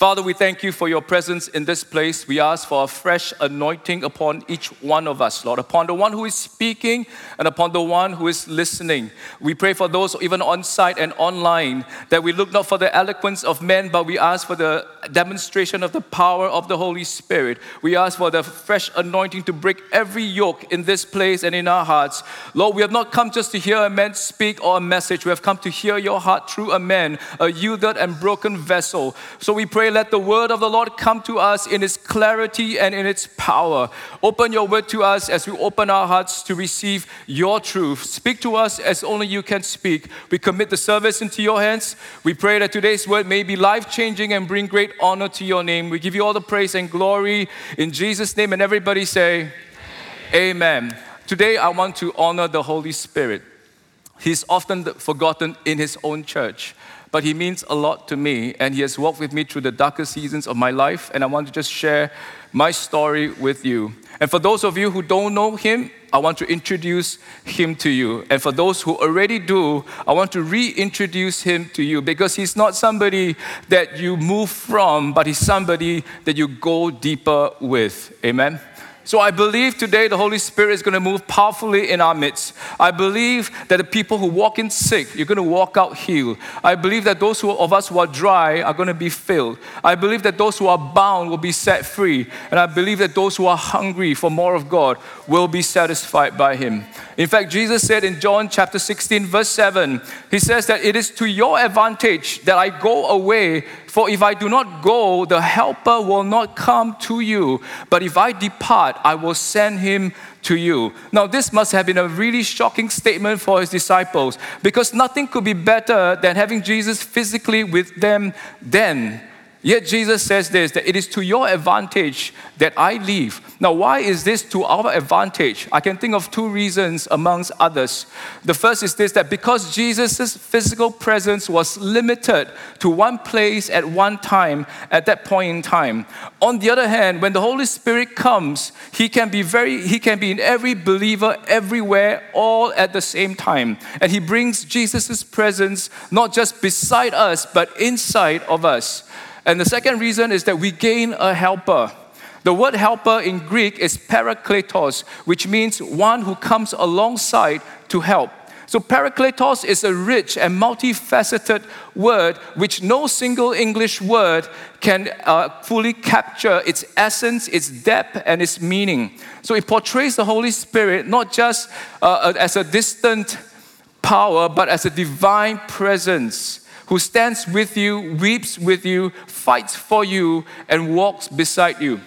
Father, we thank you for your presence in this place. We ask for a fresh anointing upon each one of us, Lord, upon the one who is speaking and upon the one who is listening. We pray for those even on site and online, that we look not for the eloquence of men, but we ask for the demonstration of the power of the Holy Spirit. We ask for the fresh anointing to break every yoke in this place and in our hearts. Lord, we have not come just to hear a man speak or a message. We have come to hear your heart through a man, a yielded and broken vessel. So we pray, let the word of the Lord come to us in its clarity and in its power. Open your word to us as we open our hearts to receive your truth. Speak to us as only you can speak. We commit the service into your hands. We pray that today's word may be life-changing and bring great honor to your name. We give you all the praise and glory in Jesus' name. And everybody say, Amen. Today I want to honor the Holy Spirit. He's often forgotten in his own church, but he means a lot to me, and he has walked with me through the darker seasons of my life, and I want to just share my story with you. And for those of you who don't know him, I want to introduce him to you. And for those who already do, I want to reintroduce him to you, because he's not somebody that you move from, but he's somebody that you go deeper with. Amen? So I believe today the Holy Spirit is going to move powerfully in our midst. I believe that the people who walk in sick, you're going to walk out healed. I believe that those of us who are dry are going to be filled. I believe that those who are bound will be set free. And I believe that those who are hungry for more of God will be satisfied by him. In fact, Jesus said in John chapter 16, verse 7, he says that it is to your advantage that I go away, for if I do not go, the helper will not come to you. But if I depart, I will send him to you. Now, this must have been a really shocking statement for his disciples, because nothing could be better than having Jesus physically with them then. Yet Jesus says this, that it is to your advantage that I leave. Now, why is this to our advantage? I can think of two reasons amongst others. The first is this, that because Jesus' physical presence was limited to one place at one time, at that point in time. On the other hand, when the Holy Spirit comes, he can be in every believer, everywhere, all at the same time. And he brings Jesus' presence not just beside us, but inside of us. And the second reason is that we gain a helper. The word helper in Greek is parakletos, which means one who comes alongside to help. So parakletos is a rich and multifaceted word which no single English word can fully capture its essence, its depth, and its meaning. So it portrays the Holy Spirit not just as a distant power, but as a divine presence who stands with you, weeps with you, fights for you, and walks beside you.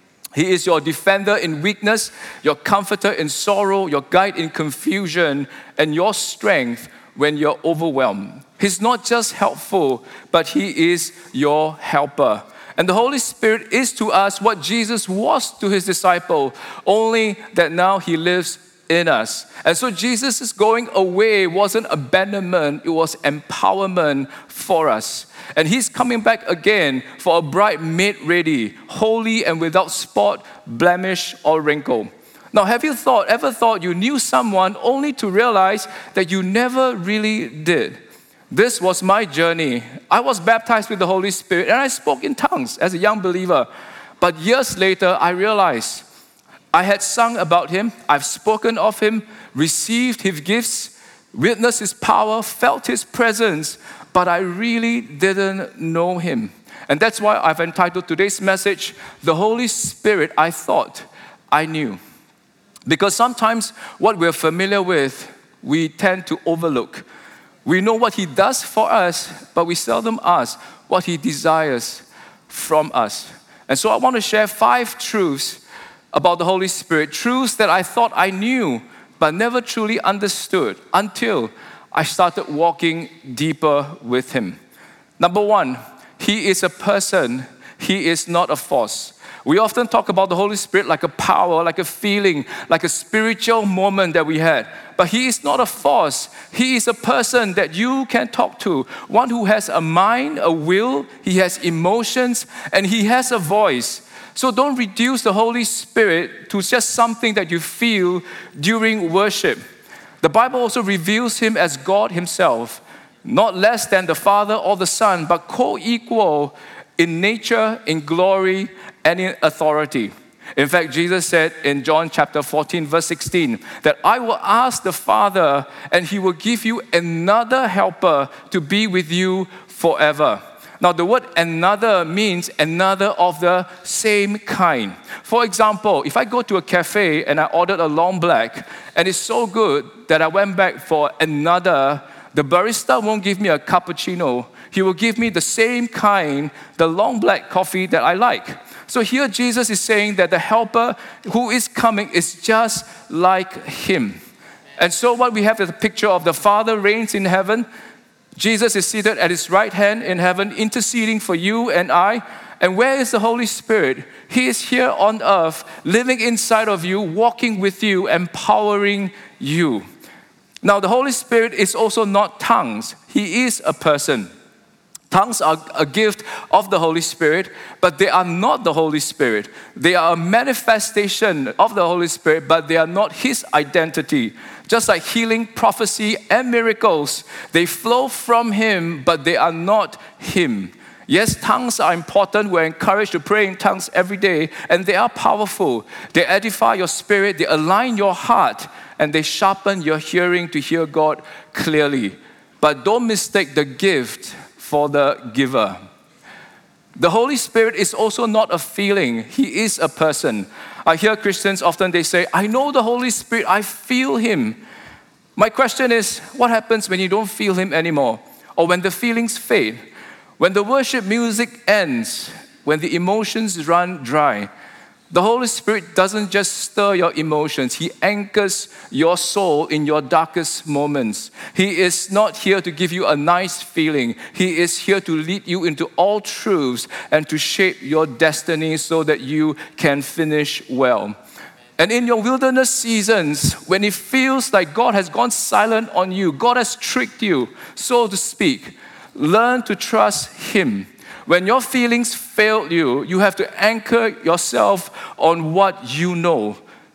He is your defender in weakness, your comforter in sorrow, your guide in confusion, and your strength when you're overwhelmed. He's not just helpful, but he is your helper. And the Holy Spirit is to us what Jesus was to his disciple, only that now he lives in us. And so Jesus' going away wasn't abandonment, it was empowerment for us. And he's coming back again for a bride made ready, holy and without spot, blemish, or wrinkle. Now, have you ever thought you knew someone only to realize that you never really did? This was my journey. I was baptized with the Holy Spirit and I spoke in tongues as a young believer. But years later, I realized I had sung about him, I've spoken of him, received his gifts, witnessed his power, felt his presence, but I really didn't know him. And that's why I've entitled today's message, The Holy Spirit I Thought I Knew. Because sometimes what we're familiar with, we tend to overlook. We know what he does for us, but we seldom ask what he desires from us. And so I want to share 5 truths about the Holy Spirit, truths that I thought I knew, but never truly understood until I started walking deeper with him. Number 1, he is a person, he is not a force. We often talk about the Holy Spirit like a power, like a feeling, like a spiritual moment that we had. But he is not a force. He is a person that you can talk to. One who has a mind, a will, he has emotions, and he has a voice. So don't reduce the Holy Spirit to just something that you feel during worship. The Bible also reveals him as God himself, not less than the Father or the Son, but co-equal in nature, in glory, and in authority. In fact, Jesus said in John chapter 14, verse 16, that I will ask the Father, and He will give you another helper to be with you forever. Now, the word another means another of the same kind. For example, if I go to a cafe and I ordered a long black, and it's so good that I went back for another, the barista won't give me a cappuccino. He will give me the same kind, the long black coffee that I like. So here Jesus is saying that the helper who is coming is just like Him. And so what we have is a picture of the Father reigns in heaven. Jesus is seated at His right hand in heaven, interceding for you and I. And where is the Holy Spirit? He is here on earth, living inside of you, walking with you, empowering you. Now, the Holy Spirit is also not tongues. He is a person. Tongues are a gift of the Holy Spirit, but they are not the Holy Spirit. They are a manifestation of the Holy Spirit, but they are not His identity. Just like healing, prophecy, and miracles, they flow from Him, but they are not Him. Yes, tongues are important. We're encouraged to pray in tongues every day, and they are powerful. They edify your spirit, they align your heart, and they sharpen your hearing to hear God clearly. But don't mistake the gift for the giver. The Holy Spirit is also not a feeling. He is a person. I hear Christians often, they say, I know the Holy Spirit, I feel Him. My question is, what happens when you don't feel Him anymore? Or when the feelings fade? When the worship music ends? When the emotions run dry? The Holy Spirit doesn't just stir your emotions. He anchors your soul in your darkest moments. He is not here to give you a nice feeling. He is here to lead you into all truths and to shape your destiny so that you can finish well. And in your wilderness seasons, when it feels like God has gone silent on you, God has tricked you, so to speak, learn to trust Him. When your feelings fail you, you have to anchor yourself on what you know.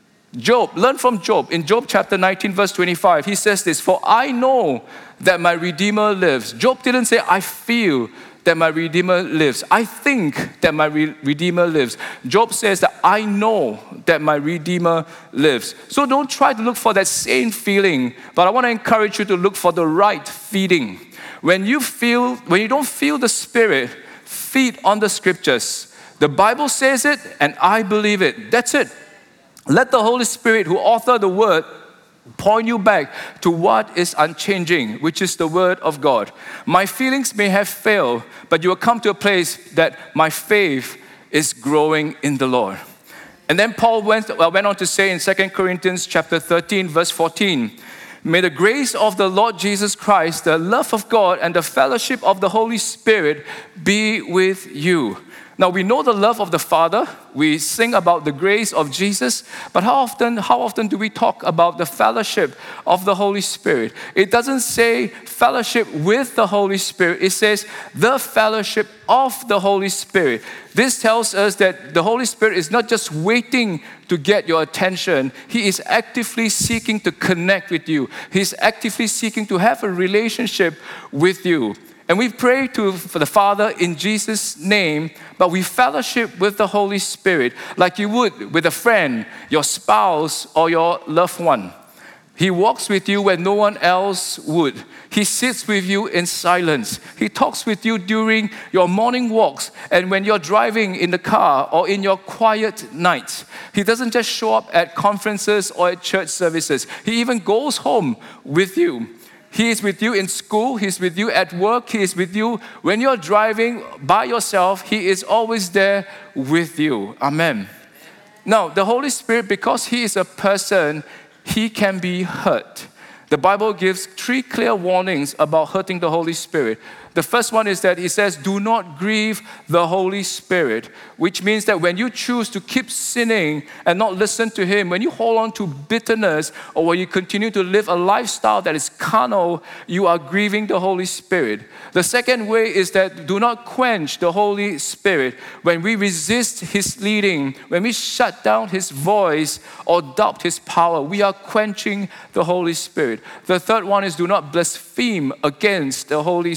Job, learn from Job. In Job chapter 19, verse 25, he says this, for I know that my Redeemer lives. Job didn't say, I feel that my Redeemer lives. I think that my Redeemer lives. Job says that I know that my Redeemer lives. So don't try to look for that same feeling, but I want to encourage you to look for the right feeding. When you don't feel the Spirit, feed on the Scriptures. The Bible says it, and I believe it. That's it. Let the Holy Spirit, who authored the Word, point you back to what is unchanging, which is the Word of God. My feelings may have failed, but you will come to a place that my faith is growing in the Lord. And then Paul went on to say in 2 Corinthians chapter 13, verse 14, may the grace of the Lord Jesus Christ, the love of God, and the fellowship of the Holy Spirit be with you. Now, we know the love of the Father. We sing about the grace of Jesus. But how often do we talk about the fellowship of the Holy Spirit? It doesn't say fellowship with the Holy Spirit. It says the fellowship of the Holy Spirit. This tells us that the Holy Spirit is not just waiting to get your attention. He is actively seeking to connect with you. He's actively seeking to have a relationship with you. And we pray for the Father in Jesus' name, but we fellowship with the Holy Spirit like you would with a friend, your spouse, or your loved one. He walks with you when no one else would. He sits with you in silence. He talks with you during your morning walks and when you're driving in the car or in your quiet nights. He doesn't just show up at conferences or at church services. He even goes home with you. He is with you in school. He's with you at work. He is with you when you're driving by yourself. He is always there with you. Amen. Now, the Holy Spirit, because He is a person, He can be hurt. The Bible gives 3 clear warnings about hurting the Holy Spirit. The first one is that it says, do not grieve the Holy Spirit, which means that when you choose to keep sinning and not listen to Him, when you hold on to bitterness or when you continue to live a lifestyle that is carnal, you are grieving the Holy Spirit. The second way is that do not quench the Holy Spirit. When we resist His leading, when we shut down His voice or doubt His power, we are quenching the Holy Spirit. The third one is do not blaspheme against the Holy Spirit.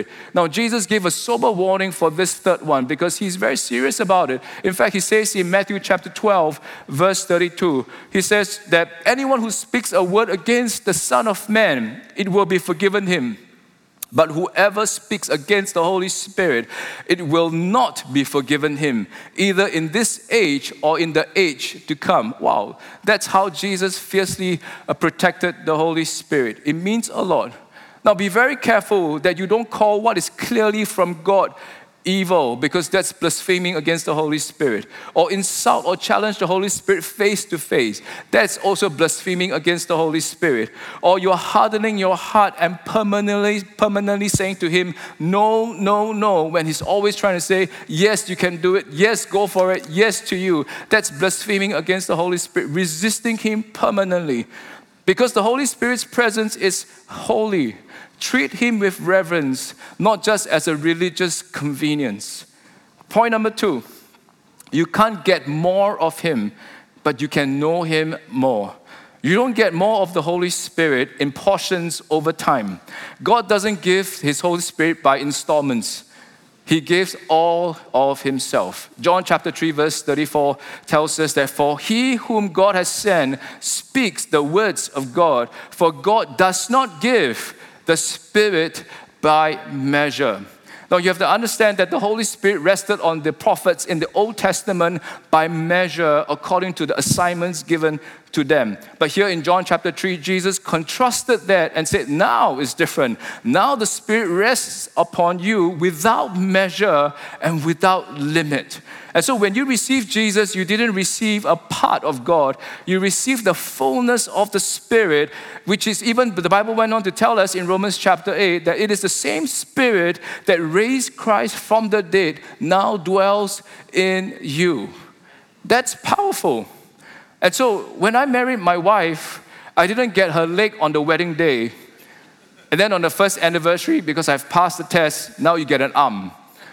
Spirit. Now, Jesus gave a sober warning for this third one because he's very serious about it. In fact, he says in Matthew chapter 12, verse 32, he says that anyone who speaks a word against the Son of Man, it will be forgiven him. But whoever speaks against the Holy Spirit, it will not be forgiven him, either in this age or in the age to come. Wow, that's how Jesus fiercely protected the Holy Spirit. It means a lot. Now be very careful that you don't call what is clearly from God evil, because that's blaspheming against the Holy Spirit. Or insult or challenge the Holy Spirit face to face. That's also blaspheming against the Holy Spirit. Or you're hardening your heart and permanently saying to him, no, no, no, when he's always trying to say, yes, you can do it, yes, go for it, yes to you. That's blaspheming against the Holy Spirit, resisting him permanently. Because the Holy Spirit's presence is holy. Treat him with reverence, not just as a religious convenience. Point number 2, you can't get more of him, but you can know him more. You don't get more of the Holy Spirit in portions over time. God doesn't give his Holy Spirit by installments. He gives all of himself. John chapter 3 verse 34 tells us that for he whom God has sent speaks the words of God, for God does not give the Spirit by measure. Now you have to understand that the Holy Spirit rested on the prophets in the Old Testament by measure according to the assignments given to them. But here in John chapter 3, Jesus contrasted that and said, now it's different. Now the Spirit rests upon you without measure and without limit. And so when you receive Jesus, you didn't receive a part of God. You received the fullness of the Spirit, which is even, the Bible went on to tell us in Romans chapter 8, that it is the same Spirit that raised Christ from the dead now dwells in you. That's powerful. And so when I married my wife, I didn't get her leg on the wedding day. And then on the first anniversary, because I've passed the test, now you get an arm.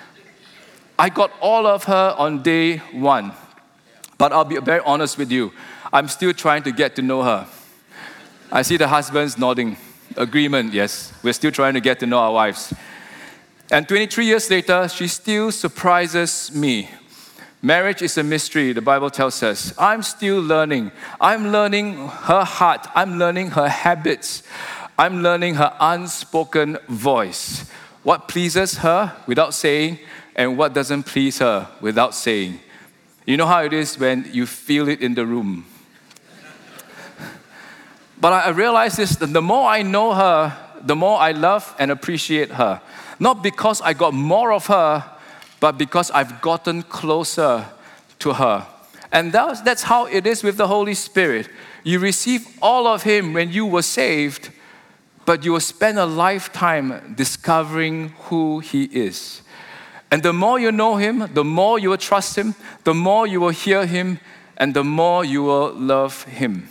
I got all of her on day 1. But I'll be very honest with you. I'm still trying to get to know her. I see the husbands nodding. Agreement, yes. We're still trying to get to know our wives. And 23 years later, she still surprises me. Marriage is a mystery, the Bible tells us. I'm still learning. I'm learning her heart. I'm learning her habits. I'm learning her unspoken voice. What pleases her without saying, and what doesn't please her without saying. You know how it is when you feel it in the room. But I realize this, that the more I know her, the more I love and appreciate her. Not because I got more of her, but because I've gotten closer to her. And that's how it is with the Holy Spirit. You receive all of him when you were saved, but you will spend a lifetime discovering who he is. And the more you know him, the more you will trust him, the more you will hear him, and the more you will love him.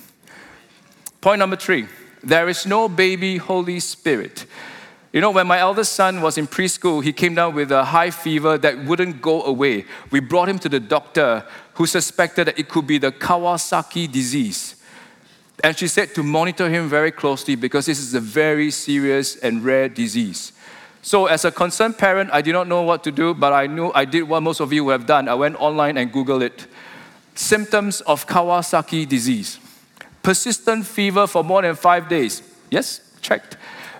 Point number 3, there is no baby Holy Spirit. You know, when my eldest son was in preschool, he came down with a high fever that wouldn't go away. We brought him to the doctor who suspected that it could be the Kawasaki disease. And she said to monitor him very closely because this is a very serious and rare disease. So as a concerned parent, I did not know what to do, but I knew I did what most of you have done. I went online and Googled it. Symptoms of Kawasaki disease. Persistent fever for more than 5 days. Yes, checked.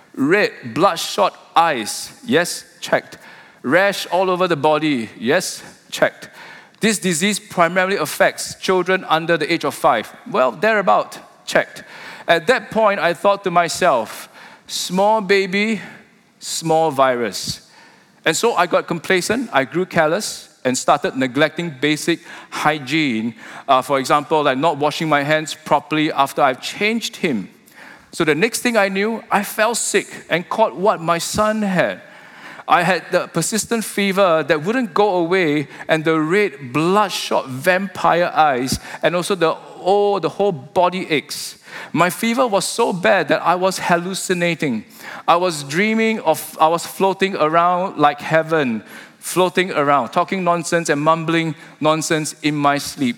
Red, bloodshot eyes. Yes, checked. Rash all over the body. Yes, checked. This disease primarily affects children under the age of 5. Well, thereabout, checked. At that point, I thought to myself, small baby, small virus. And so I got complacent, I grew callous, and started neglecting basic hygiene. For example, like not washing my hands properly after I've changed him. So the next thing I knew, I fell sick and caught what my son had. I had the persistent fever that wouldn't go away, and the red bloodshot vampire eyes, and also the whole body aches. My fever was so bad that I was hallucinating. I was dreaming I was floating around like heaven, floating around, talking nonsense and mumbling nonsense in my sleep.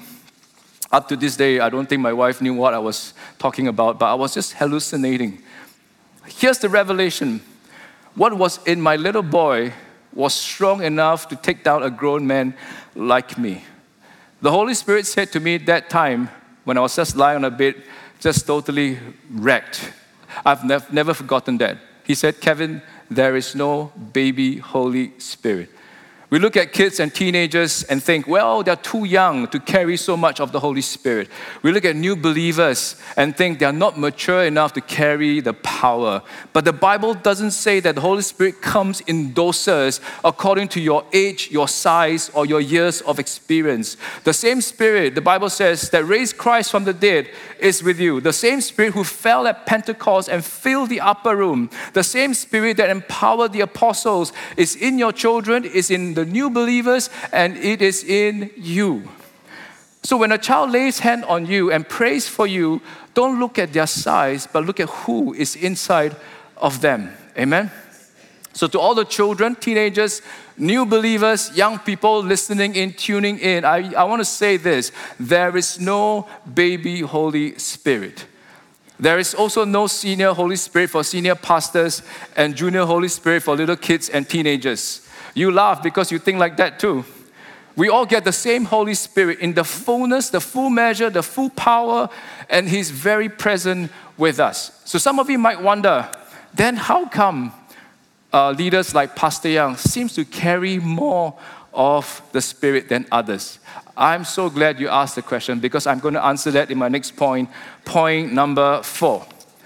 Up to this day, I don't think my wife knew what I was talking about, but I was just hallucinating. Here's the revelation. what was in my little boy was strong enough to take down a grown man like me. The Holy Spirit said to me that time, when I was just lying on a bed, just totally wrecked. I've never forgotten that. He said, Kevin, there is no baby Holy Spirit. We look at kids and teenagers and think, well, they're too young to carry so much of the Holy Spirit. We look at new believers and think they're not mature enough to carry the power. But the Bible doesn't say that the Holy Spirit comes in doses according to your age, your size, or your years of experience. The same Spirit, the Bible says, that raised Christ from the dead is with you. The same Spirit who fell at Pentecost and filled the upper room. The same Spirit that empowered the apostles is in your children, is in the new believers, and it is in you. So when a child lays hand on you and prays for you, don't look at their size, but look at who is inside of them. Amen? So to all the children, teenagers, new believers, young people listening in, tuning in, I want to say this: there is no baby Holy Spirit. There is also no senior Holy Spirit for senior pastors and junior Holy Spirit for little kids and teenagers. You laugh because you think like that too. We all get the same Holy Spirit in the fullness, the full measure, the full power, and He's very present with us. So some of you might wonder, then how come leaders like Pastor Young seems to carry more of the Spirit than others? I'm so glad you asked the question, because I'm going to answer that in my next point, point number 4.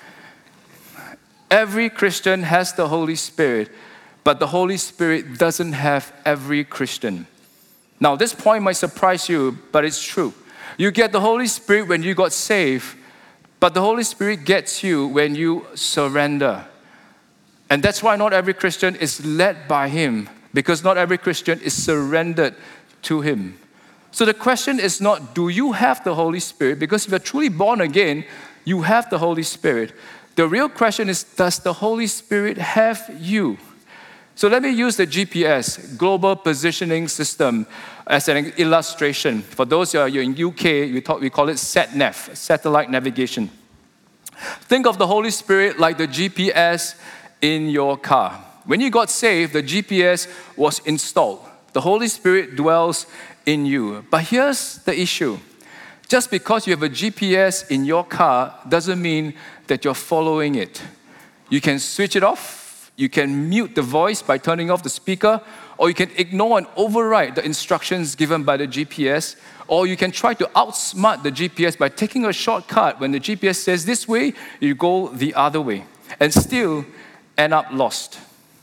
Every Christian has the Holy Spirit, but the Holy Spirit doesn't have every Christian. Now, this point might surprise you, but it's true. You get the Holy Spirit when you got saved, but the Holy Spirit gets you when you surrender. And that's why not every Christian is led by Him, because not every Christian is surrendered to Him. So the question is not, do you have the Holy Spirit? Because if you're truly born again, you have the Holy Spirit. The real question is, does the Holy Spirit have you? So let me use the GPS, Global Positioning System, as an illustration. For those of you in UK, we call it SatNav, satellite navigation. Think of the Holy Spirit like the GPS in your car. When you got saved, the GPS was installed. The Holy Spirit dwells in you. But here's the issue. Just because you have a GPS in your car doesn't mean that you're following it. You can switch it off. You can mute the voice by turning off the speaker, or you can ignore and override the instructions given by the GPS, or you can try to outsmart the GPS by taking a shortcut. When the GPS says this way, you go the other way, and still end up lost.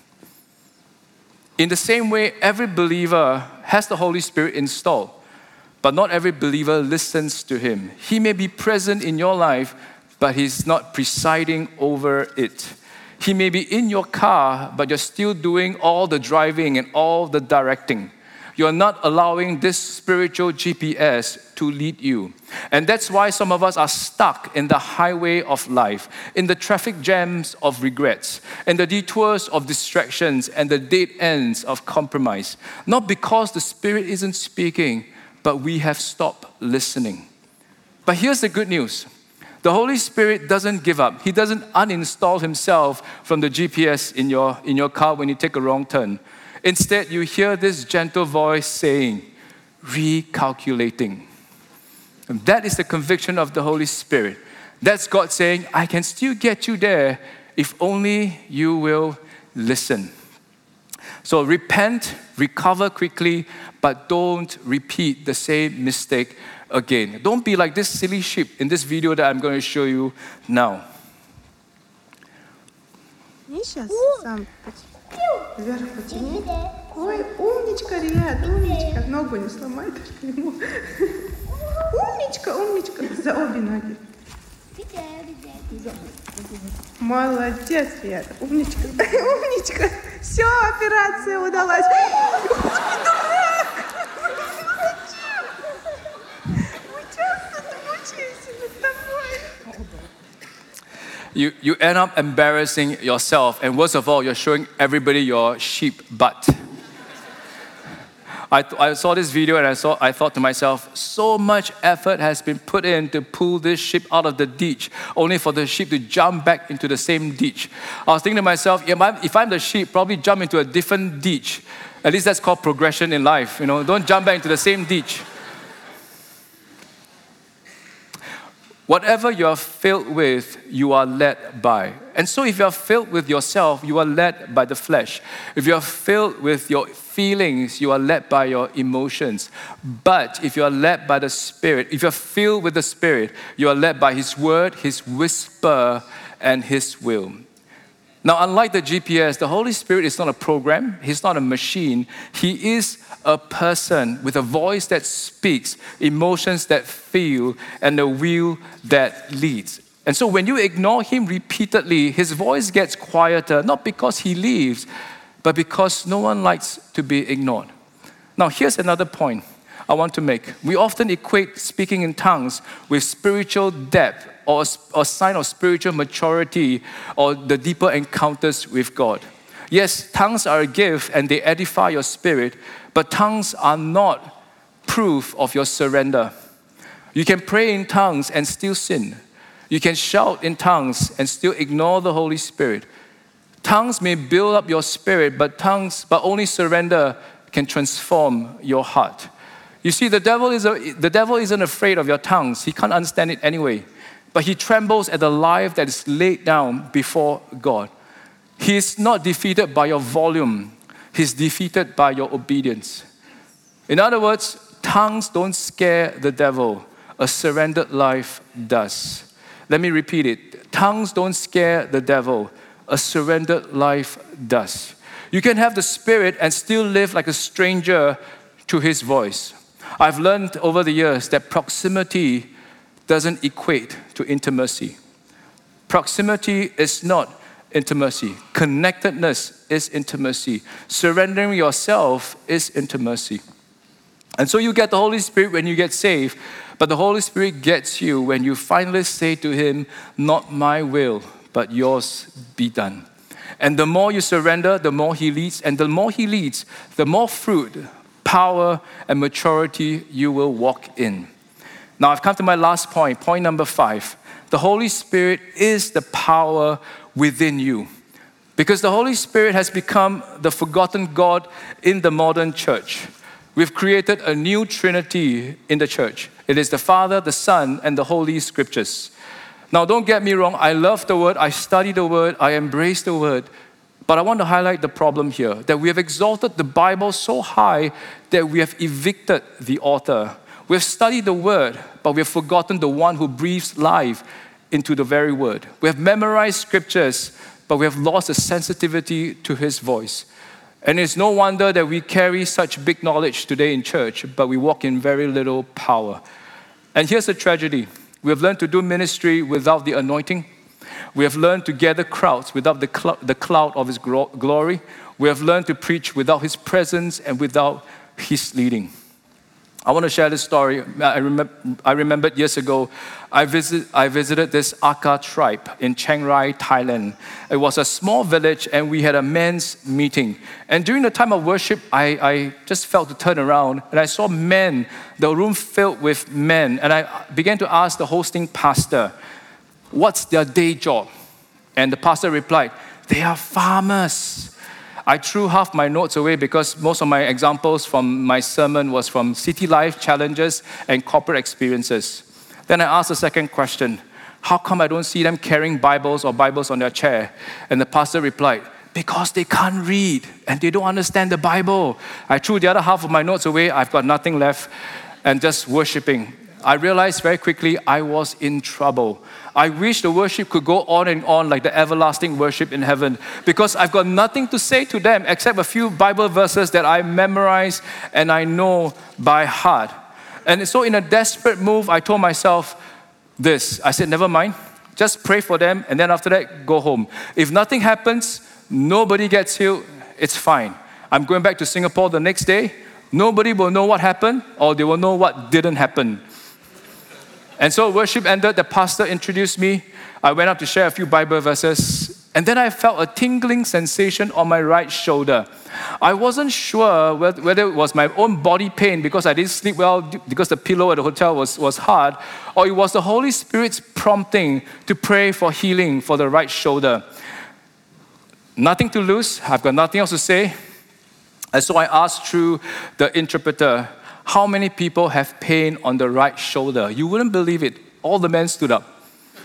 In the same way, every believer has the Holy Spirit installed, but not every believer listens to Him. He may be present in your life, but He's not presiding over it. He may be in your car, but you're still doing all the driving and all the directing. You're not allowing this spiritual GPS to lead you. And that's why some of us are stuck in the highway of life, in the traffic jams of regrets, in the detours of distractions, and the dead ends of compromise. Not because the Spirit isn't speaking, but we have stopped listening. But here's the good news. The Holy Spirit doesn't give up. He doesn't uninstall Himself from the GPS in your car when you take a wrong turn. Instead, you hear this gentle voice saying, recalculating. And that is the conviction of the Holy Spirit. That's God saying, I can still get you there if only you will listen. So repent, recover quickly, but don't repeat the same mistake again. Don't be like this silly sheep in this video that I'm going to show you now. Сейчас сам вверх потяни. Ой, умничка, Риад, умничка. Ногу не сломай, только ему. Умничка, умничка. За обе ноги. Молодец, Риад. Умничка. Умничка. Все, операция удалась. You end up embarrassing yourself, and worst of all, you're showing everybody your sheep butt. I saw this video and I thought to myself, so much effort has been put in to pull this sheep out of the ditch, only for the sheep to jump back into the same ditch. I was thinking to myself, if I'm the sheep, probably jump into a different ditch. At least that's called progression in life. Don't jump back into the same ditch. Whatever you are filled with, you are led by. And so if you are filled with yourself, you are led by the flesh. If you are filled with your feelings, you are led by your emotions. But if you are led by the Spirit, if you are filled with the Spirit, you are led by His word, His whisper, and His will. Now, unlike the GPS, the Holy Spirit is not a program. He's not a machine. He is a person with a voice that speaks, emotions that feel, and a will that leads. And so when you ignore Him repeatedly, His voice gets quieter, not because He leaves, but because no one likes to be ignored. Now, here's another point I want to make. We often equate speaking in tongues with spiritual depth or a sign of spiritual maturity or the deeper encounters with God. Yes, tongues are a gift and they edify your spirit, but tongues are not proof of your surrender. You can pray in tongues and still sin. You can shout in tongues and still ignore the Holy Spirit. Tongues may build up your spirit, but only surrender can transform your heart. You see, the devil isn't afraid of your tongues. He can't understand it anyway. But he trembles at the life that is laid down before God. He is not defeated by your volume. He's defeated by your obedience. In other words, tongues don't scare the devil. A surrendered life does. Let me repeat it. Tongues don't scare the devil. A surrendered life does. You can have the Spirit and still live like a stranger to His voice. I've learned over the years that proximity doesn't equate to intimacy. Proximity is not intimacy. Connectedness is intimacy. Surrendering yourself is intimacy. And so you get the Holy Spirit when you get saved, but the Holy Spirit gets you when you finally say to Him, not my will, but yours be done. And the more you surrender, the more He leads, and the more He leads, the more fruit, power, and maturity you will walk in. Now I've come to my last point number 5. The Holy Spirit is the power within you. Because the Holy Spirit has become the forgotten God in the modern church. We've created a new Trinity in the church. It is the Father, the Son, and the Holy Scriptures. Now don't get me wrong, I love the Word, I study the Word, I embrace the Word. But I want to highlight the problem here, that we have exalted the Bible so high that we have evicted the author. We've studied the Word, but we've forgotten the one who breathes life into the very Word. We have memorized scriptures, but we have lost the sensitivity to His voice. And it's no wonder that we carry such big knowledge today in church, but we walk in very little power. And here's the tragedy. We have learned to do ministry without the anointing. We have learned to gather crowds without the cloud of His glory. We have learned to preach without His presence and without His leading. I want to share this story. I remembered years ago, I visited this Akha tribe in Chiang Rai, Thailand. It was a small village and we had a men's meeting. And during the time of worship, I just felt to turn around and I saw men, the room filled with men. And I began to ask the hosting pastor, what's their day job? And the pastor replied, they are farmers. I threw half my notes away because most of my examples from my sermon was from city life challenges and corporate experiences. Then I asked the second question, how come I don't see them carrying Bibles or Bibles on their chair? And the pastor replied, because they can't read and they don't understand the Bible. I threw the other half of my notes away, I've got nothing left and just worshiping. I realized very quickly I was in trouble. I wish the worship could go on and on like the everlasting worship in heaven, because I've got nothing to say to them except a few Bible verses that I memorize and I know by heart. And so in a desperate move, I told myself this. I said, never mind, just pray for them and then after that, go home. If nothing happens, nobody gets healed, it's fine. I'm going back to Singapore the next day. Nobody will know what happened or they will know what didn't happen. And so worship ended, the pastor introduced me. I went up to share a few Bible verses And then I felt a tingling sensation on my right shoulder. I wasn't sure whether it was my own body pain because I didn't sleep well because the pillow at the hotel was hard, or it was the Holy Spirit's prompting to pray for healing for the right shoulder. Nothing to lose. I've got nothing else to say. And so I asked through the interpreter, how many people have pain on the right shoulder? You wouldn't believe it. All the men stood up.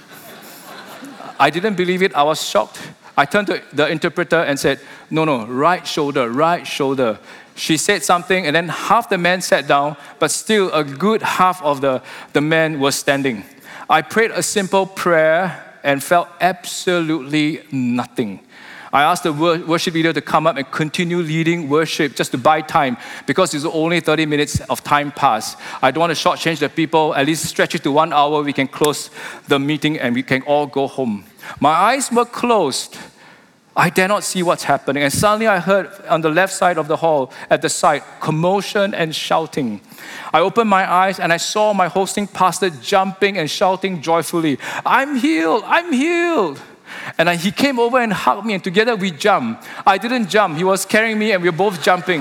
I didn't believe it. I was shocked. I turned to the interpreter and said, no, right shoulder, right shoulder. She said something, and then half the men sat down, but still a good half of the men were standing. I prayed a simple prayer and felt absolutely nothing. I asked the worship leader to come up and continue leading worship just to buy time because it's only 30 minutes of time passed. I don't want to shortchange the people. At least stretch it to 1 hour. We can close the meeting and we can all go home. My eyes were closed. I dare not see what's happening. And suddenly I heard on the left side of the hall at the side, commotion and shouting. I opened my eyes and I saw my hosting pastor jumping and shouting joyfully, I'm healed, I'm healed. And he came over and hugged me and together we jumped. I didn't jump, he was carrying me and we were both jumping.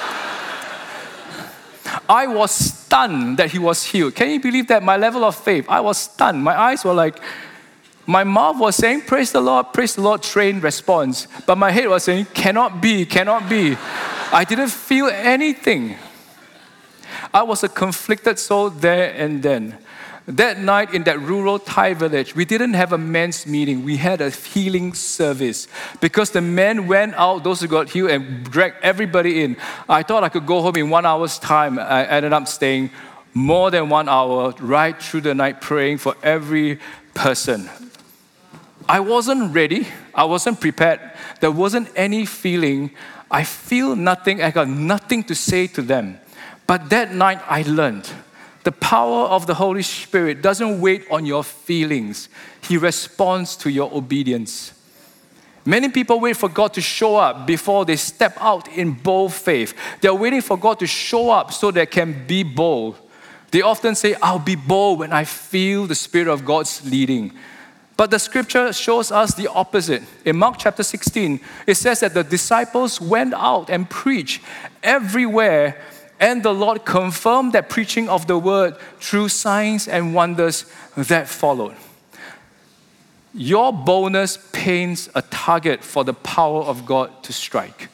I was stunned that he was healed. Can you believe that? My level of faith, I was stunned. My eyes were like, my mouth was saying, praise the Lord, trained response. But my head was saying, cannot be, cannot be. I didn't feel anything. I was a conflicted soul there and then. That night in that rural Thai village, we didn't have a men's meeting. We had a healing service because the men went out, those who got healed, and dragged everybody in. I thought I could go home in 1 hour's time. I ended up staying more than 1 hour right through the night praying for every person. I wasn't ready. I wasn't prepared. There wasn't any feeling. I feel nothing. I got nothing to say to them. But that night I learned the power of the Holy Spirit doesn't wait on your feelings. He responds to your obedience. Many people wait for God to show up before they step out in bold faith. They're waiting for God to show up so they can be bold. They often say, I'll be bold when I feel the Spirit of God's leading. But the scripture shows us the opposite. In Mark chapter 16, it says that the disciples went out and preached everywhere, and the Lord confirmed that preaching of the word through signs and wonders that followed. Your boldness paints a target for the power of God to strike.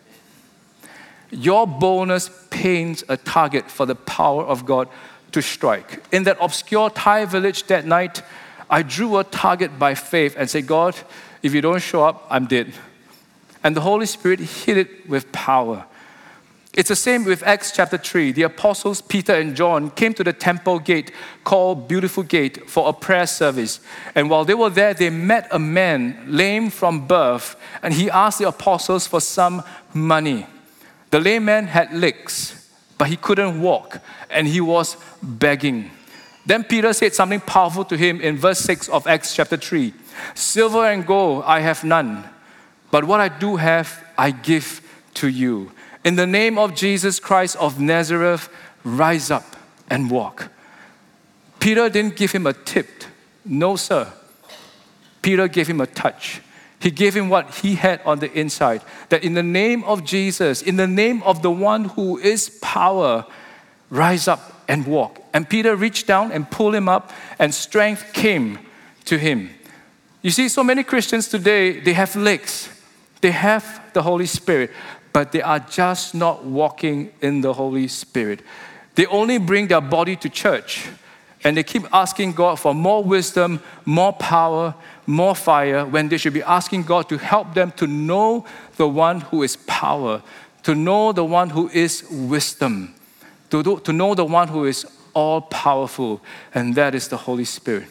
Your boldness paints a target for the power of God to strike. In that obscure Thai village that night, I drew a target by faith and said, God, if you don't show up, I'm dead. And the Holy Spirit hit it with power. It's the same with Acts chapter 3. The apostles Peter and John came to the temple gate called Beautiful Gate for a prayer service. And while they were there, they met a man lame from birth, and he asked the apostles for some money. The lame man had legs, but he couldn't walk, and he was begging. Then Peter said something powerful to him in verse 6 of Acts chapter 3. Silver and gold I have none, but what I do have, I give to you. In the name of Jesus Christ of Nazareth, rise up and walk. Peter didn't give him a tip. No, sir. Peter gave him a touch. He gave him what he had on the inside. That in the name of Jesus, in the name of the one who is power, rise up and walk. And Peter reached down and pulled him up, and strength came to him. You see, so many Christians today, they have legs. They have the Holy Spirit, but they are just not walking in the Holy Spirit. They only bring their body to church, and they keep asking God for more wisdom, more power, more fire, when they should be asking God to help them to know the one who is power, to know the one who is wisdom, to know the one who is all-powerful, and that is the Holy Spirit.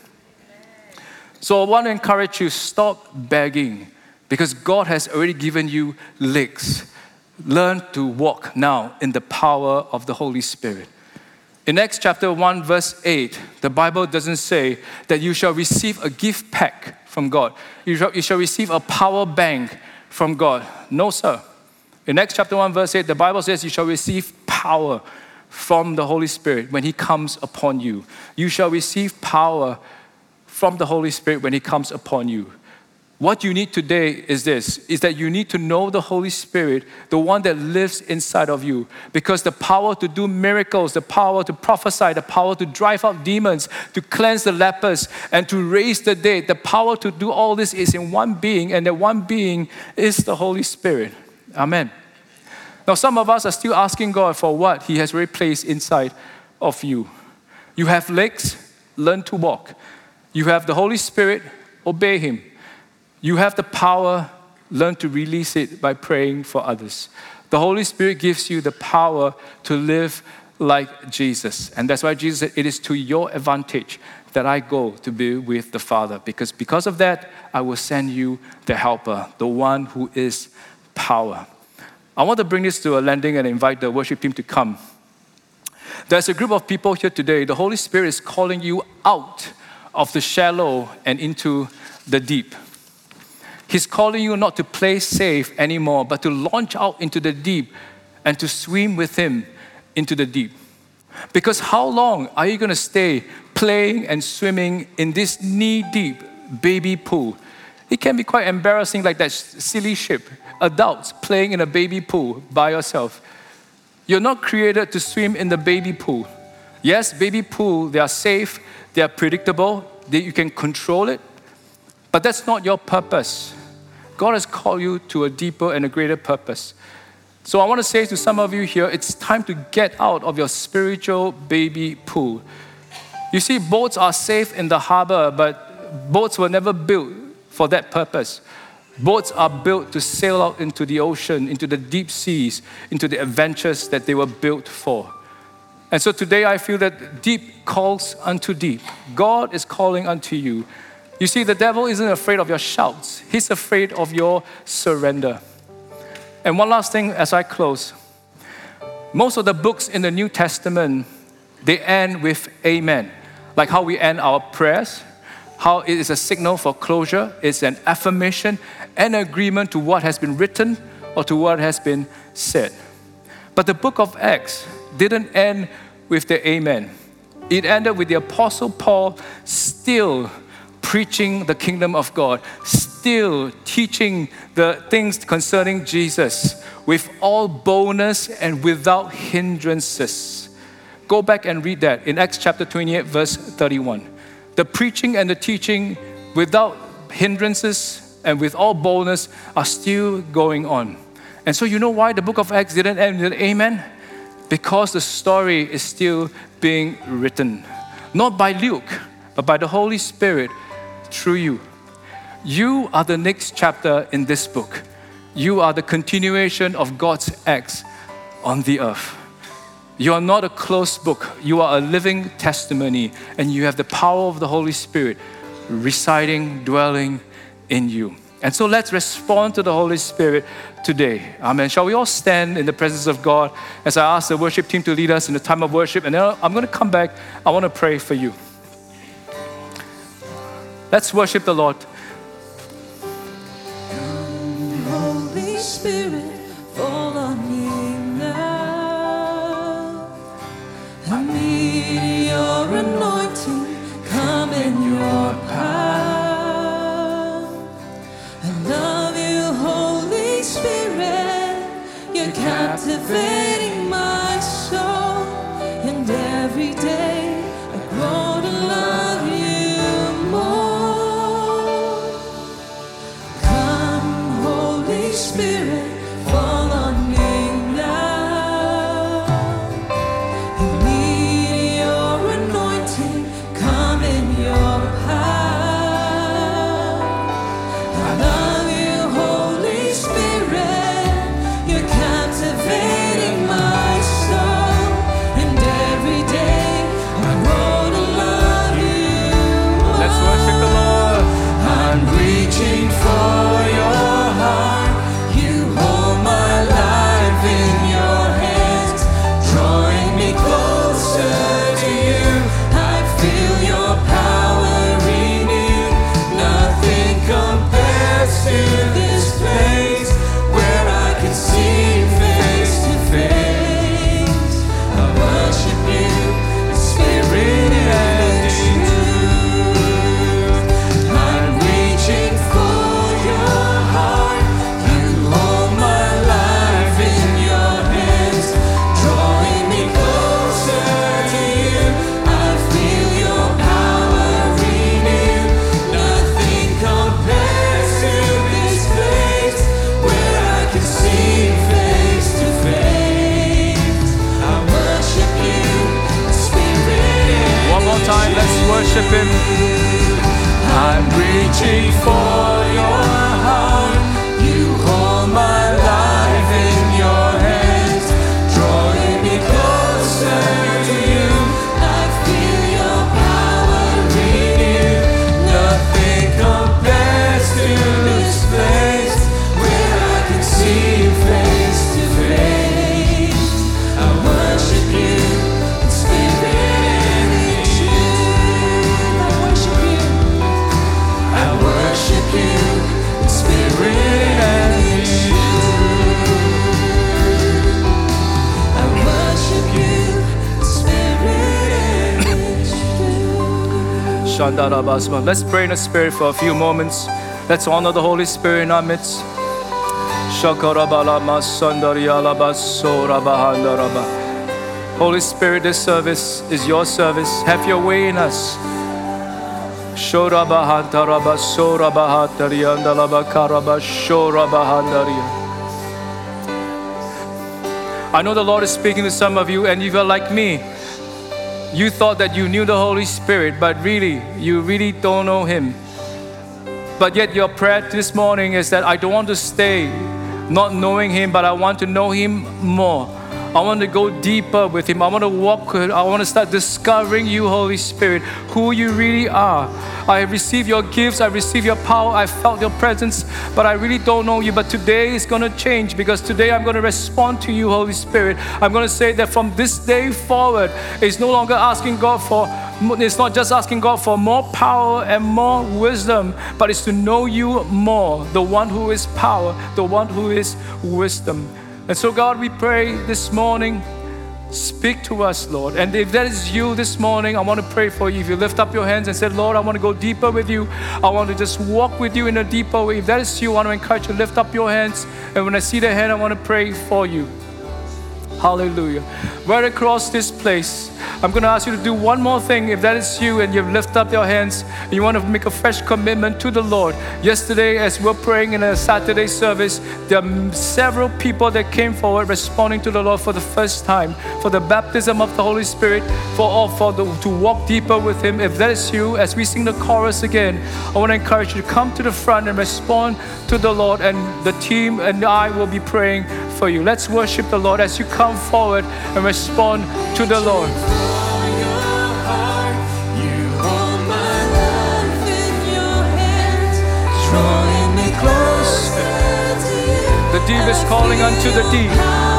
So I want to encourage you, stop begging, because God has already given you legs. Learn to walk now in the power of the Holy Spirit. In Acts chapter 1 verse 8, the Bible doesn't say that you shall receive a gift pack from God. You shall receive a power bank from God. No, sir. In Acts chapter 1 verse 8, the Bible says you shall receive power from the Holy Spirit when He comes upon you. You shall receive power from the Holy Spirit when He comes upon you. What you need today is this, is that you need to know the Holy Spirit, the one that lives inside of you. Because the power to do miracles, the power to prophesy, the power to drive out demons, to cleanse the lepers, and to raise the dead, the power to do all this is in one being, and that one being is the Holy Spirit. Amen. Now, some of us are still asking God for what He has already placed inside of you. You have legs, learn to walk. You have the Holy Spirit, obey Him. You have the power, learn to release it by praying for others. The Holy Spirit gives you the power to live like Jesus. And that's why Jesus said, it is to your advantage that I go to be with the Father. Because of that, I will send you the helper, the one who is power. I want to bring this to a landing and invite the worship team to come. There's a group of people here today. The Holy Spirit is calling you out of the shallow and into the deep. He's calling you not to play safe anymore, but to launch out into the deep and to swim with Him into the deep. Because how long are you going to stay playing and swimming in this knee-deep baby pool? It can be quite embarrassing, like that silly ship. Adults playing in a baby pool by yourself. You're not created to swim in the baby pool. Yes, baby pool, they are safe, they are predictable, you can control it, but that's not your purpose. God has called you to a deeper and a greater purpose. So I want to say to some of you here, it's time to get out of your spiritual baby pool. You see, boats are safe in the harbor, but boats were never built for that purpose. Boats are built to sail out into the ocean, into the deep seas, into the adventures that they were built for. And so today I feel that deep calls unto deep. God is calling unto you. You see, the devil isn't afraid of your shouts. He's afraid of your surrender. And one last thing as I close. Most of the books in the New Testament, they end with amen. Like how we end our prayers, how it is a signal for closure, it's an affirmation, an agreement to what has been written or to what has been said. But the book of Acts didn't end with the amen. It ended with the Apostle Paul still preaching the kingdom of God, still teaching the things concerning Jesus with all boldness and without hindrances. Go back and read that in Acts chapter 28, verse 31. The preaching and the teaching without hindrances and with all boldness are still going on. And so you know why the book of Acts didn't end with amen? Because the story is still being written. Not by Luke, but by the Holy Spirit through you. You are the next chapter in this book. You are the continuation of God's acts on the earth. You are not a closed book. You are a living testimony, and you have the power of the Holy Spirit residing, dwelling in you. And so let's respond to the Holy Spirit today. Amen. Shall we all stand in the presence of God as I ask the worship team to lead us in the time of worship? And then I'm going to come back. I want to pray for you. Let's worship the Lord. Holy Spirit, fall on me now. I need your anointing, come in your power. I love you, Holy Spirit, you're captivating my soul. And every day I grow to love you more. Spirit, fall on me now. I need your anointing, come in your power. I love you, Holy Spirit, you're captivating my soul. And every day I grow to love you more. Let's worship the Lord. I'm reaching for your heart. You hold Let's pray in the Spirit for a few moments. Let's honor the Holy Spirit in our midst. Holy Spirit, this service is your service. Have your way in us. I know the Lord is speaking to some of you, and if you're like me, you thought that you knew the Holy Spirit, but really, you really don't know Him. But yet your prayer this morning is that I don't want to stay not knowing Him, but I want to know Him more. I want to go deeper with Him. I want to walk with Him. I want to start discovering you, Holy Spirit, who you really are. I have received your gifts. I received your power. I felt your presence, but I really don't know you. But today is going to change, because today I'm going to respond to you, Holy Spirit. I'm going to say that from this day forward, it's no longer asking God for, it's not just asking God for more power and more wisdom, but it's to know you more, the one who is power, the one who is wisdom. And so, God, we pray this morning, speak to us, Lord. And if that is you this morning, I want to pray for you. If you lift up your hands and say, Lord, I want to go deeper with you. I want to just walk with you in a deeper way. If that is you, I want to encourage you to lift up your hands. And when I see the hand, I want to pray for you. Hallelujah. Right across this place, I'm going to ask you to do one more thing. If that is you and you've lifted up your hands and you want to make a fresh commitment to the Lord. Yesterday, as we're praying in a Saturday service, there are several people that came forward responding to the Lord for the first time, for the baptism of the Holy Spirit, to walk deeper with Him. If that is you, as we sing the chorus again, I want to encourage you to come to the front and respond to the Lord, and the team and I will be praying for you. Let's worship the Lord as you come forward and respond to the Lord. The deep is calling unto the deep.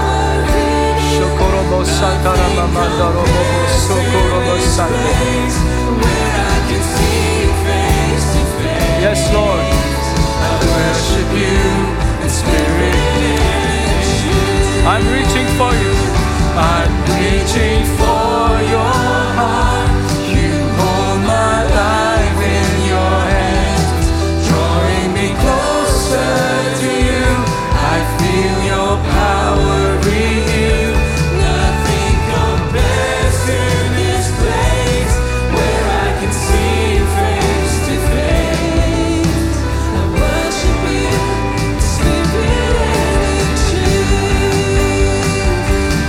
Yes, Lord. I worship you in spirit. I'm reaching for you. I'm reaching for your heart. You hold my life in your hands, drawing me closer to you. I feel your power renew. Nothing compares to this place where I can see you face to face. I worship you, spirit and in truth.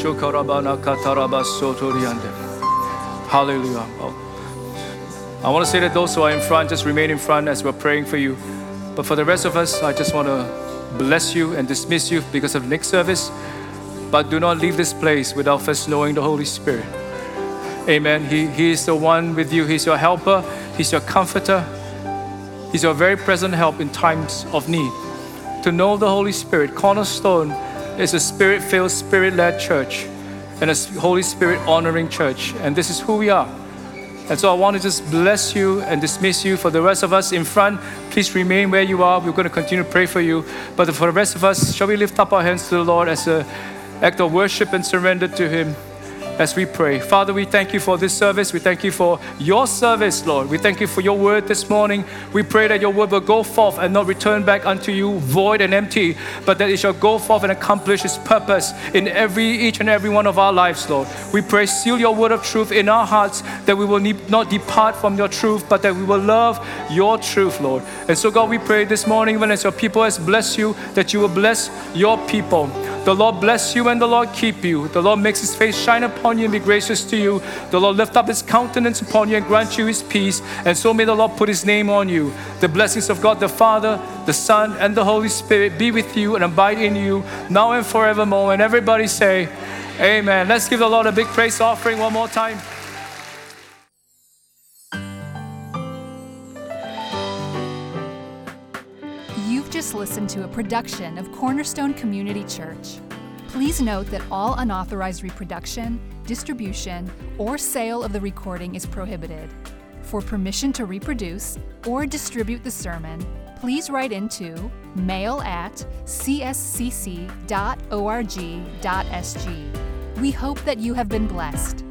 Hallelujah. I want to say that those who are in front, just remain in front as we're praying for you. But for the rest of us, I just want to bless you and dismiss you because of the next service. But do not leave this place without first knowing the Holy Spirit. Amen. He is the one with you. He's your helper. He's your comforter. He's your very present help in times of need. To know the Holy Spirit, Cornerstone is a Spirit-filled, Spirit-led church and a Holy Spirit-honoring church. And this is who we are. And so I want to just bless you and dismiss you. For the rest of us in front, please remain where you are. We're going to continue to pray for you. But for the rest of us, shall we lift up our hands to the Lord as an act of worship and surrender to Him as we pray. Father, we thank you for this service. We thank you for your service, Lord. We thank you for your word this morning. We pray that your word will go forth and not return back unto you void and empty, but that it shall go forth and accomplish its purpose in each and every one of our lives, Lord. We pray, seal your word of truth in our hearts, that we will not depart from your truth, but that we will love your truth, Lord. And so, God, we pray this morning, even as your people has blessed you, that you will bless your people. The Lord bless you and the Lord keep you. The Lord makes His face shine upon you and be gracious to you. The Lord lift up His countenance upon you and grant you His peace. And so may the Lord put His name on you. The blessings of God the Father, the Son, and the Holy Spirit be with you and abide in you now and forevermore. And everybody say, Amen. Let's give the Lord a big praise offering one more time. You've just listened to a production of Cornerstone Community Church. Please note that all unauthorized reproduction, distribution, or sale of the recording is prohibited. For permission to reproduce or distribute the sermon, please write into mail@cscc.org.sg. We hope that you have been blessed.